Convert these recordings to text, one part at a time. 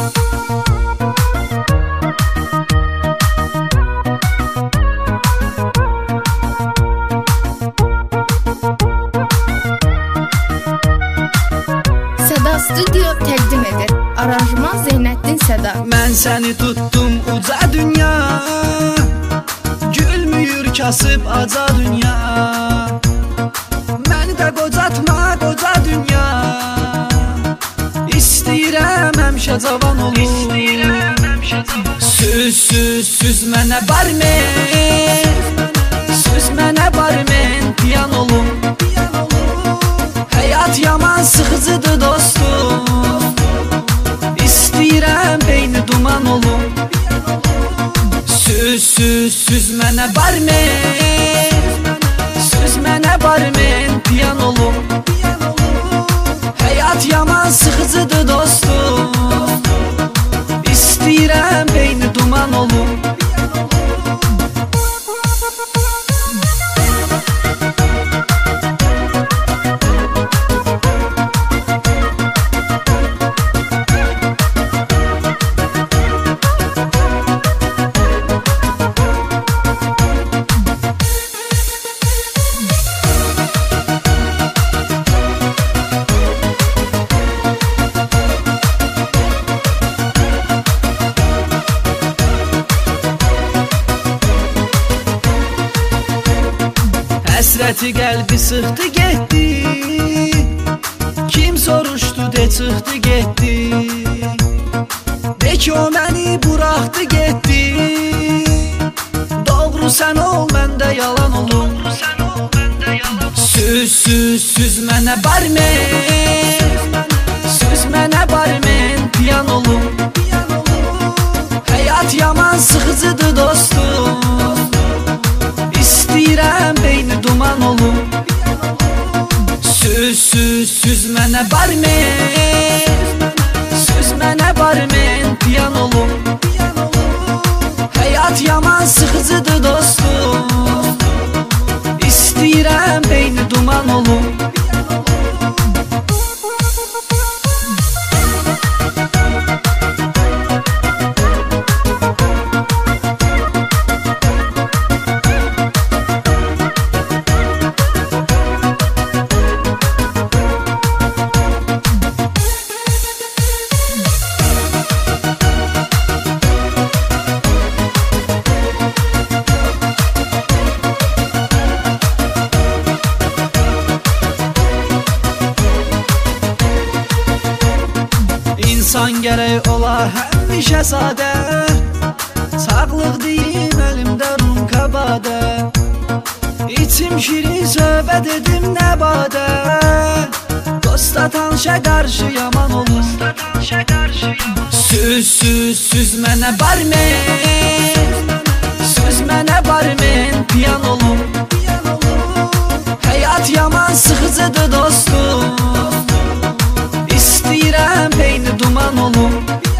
Seda Studio təqdim edir. Aranjman Zeynəddin Seda. Mən səni tutdum uca dünya, gülmüyür kasıb aca dünya. Məni də qocatma qoca dünya, İstəyirəm həmişə cavan olum. Süz mənə barmen, süz mənə barmen, piyan olum. Həyat yaman sıxıcıdır dostum, İstəyirəm beyni duman olum. Süz mənə barmen, süz mənə barmen, piyan olum. Həyat yaman sıxıcıdır dostum, İstəyirəm beyni duman olum. Həsrəti qəlbi sıxdı getdi, kim soruşdu de çıxdı getdi. De ki o məni buraxdı getdi, doğru sən ol məndə yalan olum. Süz mənə barmen, süz mənə barmen, piyan olum. Həyat yaman sıxıcıdır dostum, İstəyirəm beyni duman olum. Süz mənə barmen, süz mənə barmen, piyan olum. Həyat yaman sıxıcıdır dostum, İstəyirəm beyni duman olum. İnsan gərək ola həmişə sadə, sağlıq deyim əlimdə rum kabadə. İçim şirin söhbət edim nə badə, dosta tanışa qarşı yaman olur. Süz mənə barmen, süz mənə barmen, piyan olum. Həyat yaman sıxıcıdır dostum, İstəyirəm beyni duman olum.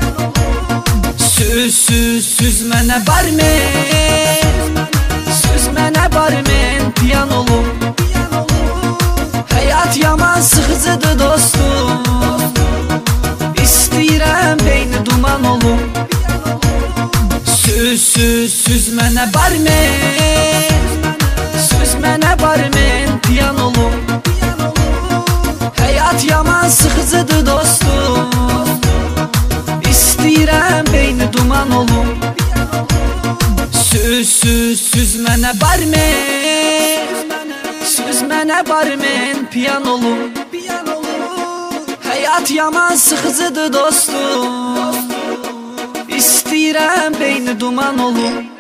Süz mənə barmen, süz mənə barmen, piyan olum. Həyat yaman sıxıcıdır dostum, İstəyirəm beyni duman olum. Süz mənə barmen, süz mənə barmen, piyan olum. Həyat yaman sıxıcıdır dostum, İstəyirəm beyni duman olum. Süz mənə barmen, süz mənə barmen, piyan olum. Həyat yaman sıxıcıdır dostum, İstəyirəm beyni duman olum.